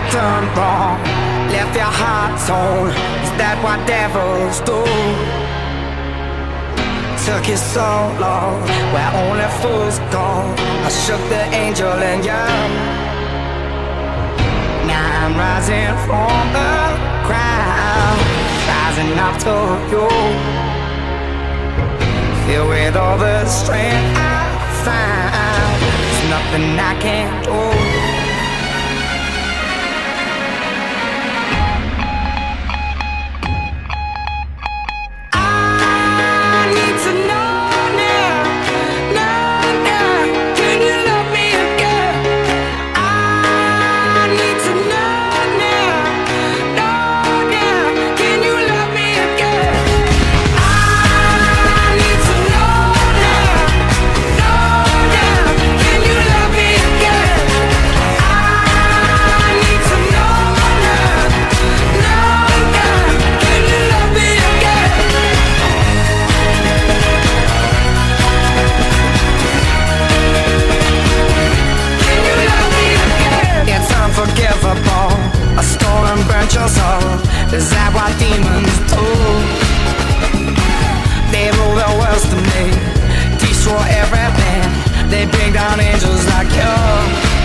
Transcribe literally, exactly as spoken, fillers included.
done wrong, left your heart torn. Is that what devils do? Took you so long, where only fools go. I shook the angel in you. Now I'm rising from the ground, rising up to you. Filled with all the strength I found, there's nothing I can't do. A stolen burnt your soul. Is that what demons do? They rule the world to me, destroy everything. They bring down angels like you.